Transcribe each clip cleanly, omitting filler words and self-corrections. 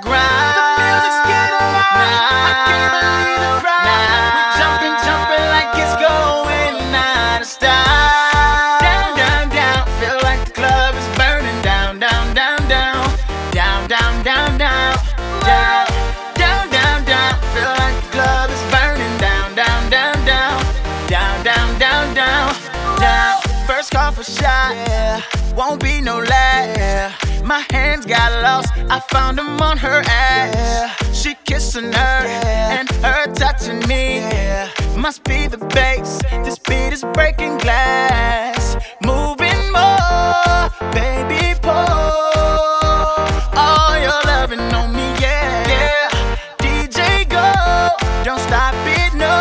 grind. The music's getting loud. I can't believe the crowd. We jumping, jumping like it's going out of style. Down, down, down. Feel like the club is burning down, down, down, down, down, down, down, down, down, down, down, down. Feel like the club is burning down, down, down, down, down, down, down, down, down. First call for shot, yeah. Won't be no lag. My hands got lost, I found them on her ass. She kissing her and her touching me. Must be the bass, this beat is breaking glass. Moving more, baby, pour all your loving on me, yeah, yeah. DJ go, don't stop it, no.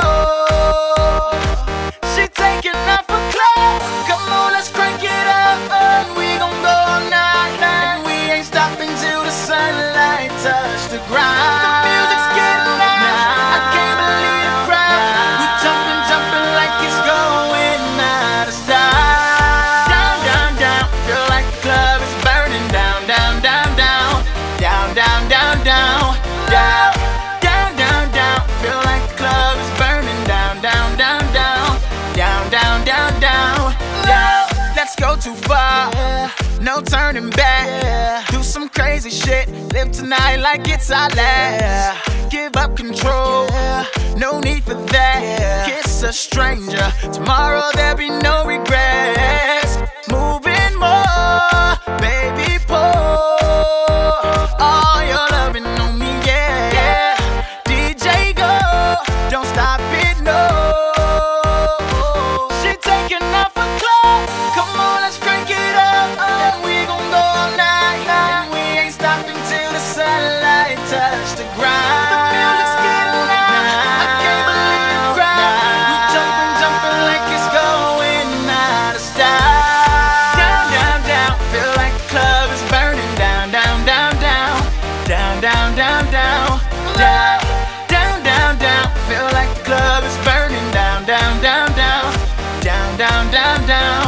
She taking off her clothes, come on, let's crank it up. And we gon' go all night, and we ain't stopping till the sunlight touch the ground. The music's getting loud, I can't believe the crowd. We jumping, jumping like it's going out of style. Down, down, down, feel like the club is burning down, down, down, down, down, down, down, down, down, down, down, down. Feel like the club is burning down, down, down, down, down, down, down, down, down. Let's go too far, no turning back. Do some crazy shit, live tonight like it's our last. Give up control, no need for that. Kiss a stranger, tomorrow there'll be no regrets. Moving more, baby, pour all your loving on me, yeah. DJ go, don't stop it, no. She taking off her clothes, come on, let's crank it up. And we gon' go all night, and we ain't stopping till the sunlight touch the ground. The music's getting loud, I can't believe the crowd. We jumping, jumping like it's going out of style. Down, down, down, feel like the club is burning down, down, down, down, down, down, down, down, down, down, down, down. Feel like the club is burning down, down, down, down, down, down, down, down.